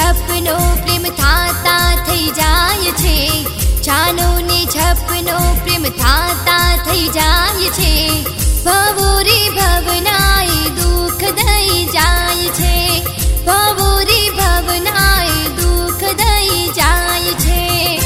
છપનો પ્રેમ થાતા થઈ જાય છે, છાનો ને છપનો પ્રેમ થાતા થઈ જાય છે, ભવો રે ભવનાય દુઃખ દઈ જાય છે, ભવો રે ભવનાય દુઃખ દઈ જાય છે.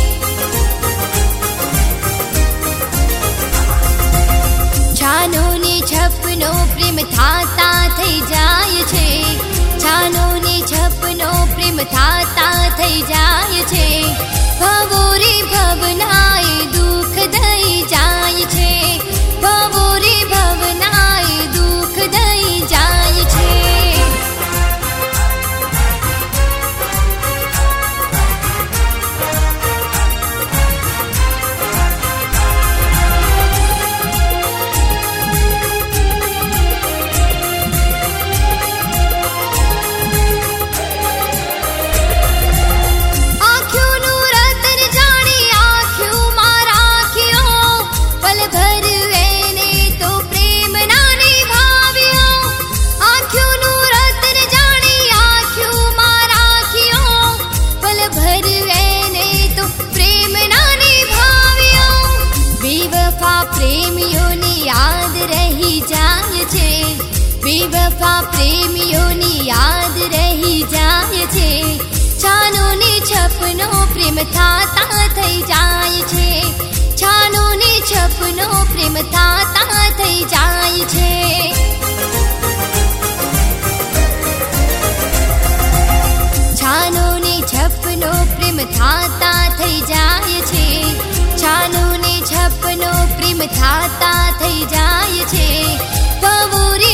છાનો ને છપનો પ્રેમ થાતા થઈ જાય છે, છાનો ને છપનો પ્રેમ થાતા થઈ જાય છે, ભવો રે ભવનાય દુઃખ દઈ જાય છે, ભવો રે ભવનાય દુઃખ દઈ જાય છે. પ્રેમીઓની યાદ રહી જાય છે, બેવફા પ્રેમીઓની યાદ રહી જાય છે, છાનો ને છપનો પ્રેમ થાતા થઈ જાય છે, છાનો ને છપનો પ્રેમ થાતા થઈ જાય છે. છાનો ને છપનો પ્રેમ થાતા થઈ જાય છે, છાનો ને છપનો પ્રેમ થાતા થઈ જાય છે, ભવો રે